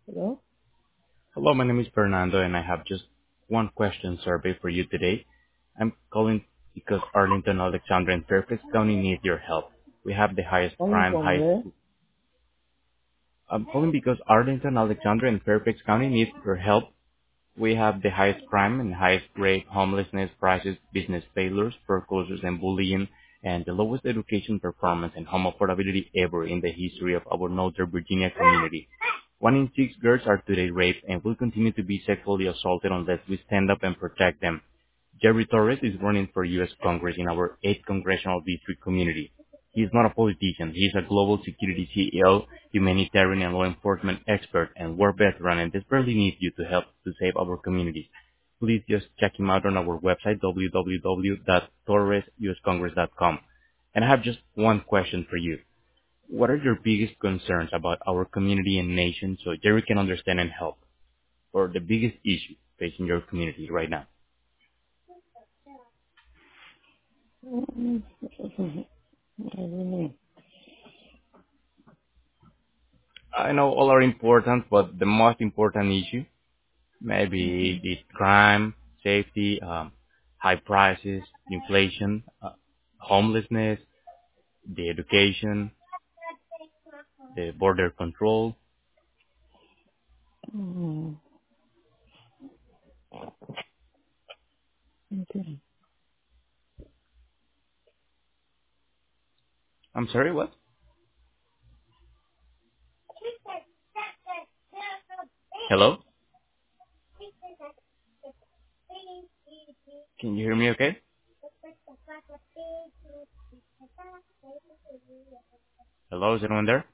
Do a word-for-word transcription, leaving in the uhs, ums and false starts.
Hello? Hello, my name is Fernando, and I have just one question survey for you today. I'm calling because Arlington, Alexandra, and Fairfax County need your help. We have the highest Calling crime, from highest. where? I'm calling because Arlington, Alexandra, and Fairfax County need your help. We have the highest crime and highest rate, homelessness, crisis, business failures, foreclosures, and bullying, and the lowest education performance and home affordability ever in the history of our Northern Virginia community. One in six girls are today raped and will continue to be sexually assaulted unless we stand up and protect them. Jerry Torres is running for U S. Congress in our eighth Congressional District community. He is not a politician. He is a global security C E O, humanitarian and law enforcement expert, and war veteran and desperately needs you to help to save our communities. Please just check him out on our website, w w w dot torres u s congress dot com. And I have just one question for you. What are your biggest concerns about our community and nation so Jerry can understand and help? Or the biggest issue facing your community right now? Mm, I don't know. I know all are important, but the most important issue maybe Mhm. the crime, safety, um, high prices, inflation, uh, homelessness, the education, the border control. Mm, okay. I'm sorry, what? Hello? Can you hear me okay? Hello, is anyone there?